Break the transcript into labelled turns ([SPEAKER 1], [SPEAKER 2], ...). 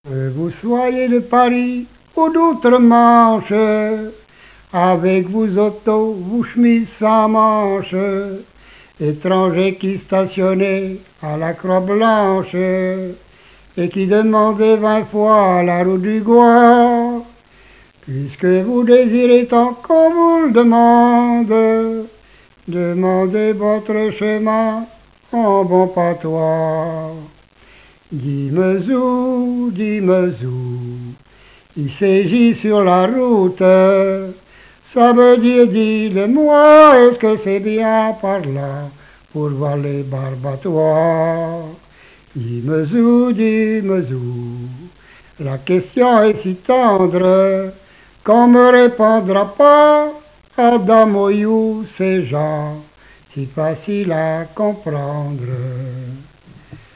[SPEAKER 1] Que vous soyez de Paris ou d'outre-Manche, avec vos autos, vos chemises sans manches, étrangers qui stationnaient à la Croix-Blanche et qui demandaient 20 fois la route du Gois, puisque vous désirez tant qu'on vous le demande, demandez votre chemin en bon patois. Dis-me zou, il s'agit sur la route, ça veut dire dis-le-moi, est-ce que c'est bien par là pour voir les barbatoires? Dis-me zou, la question est si tendre qu'on me répondra pas, Adam Oyou, ces gens, si facile à comprendre.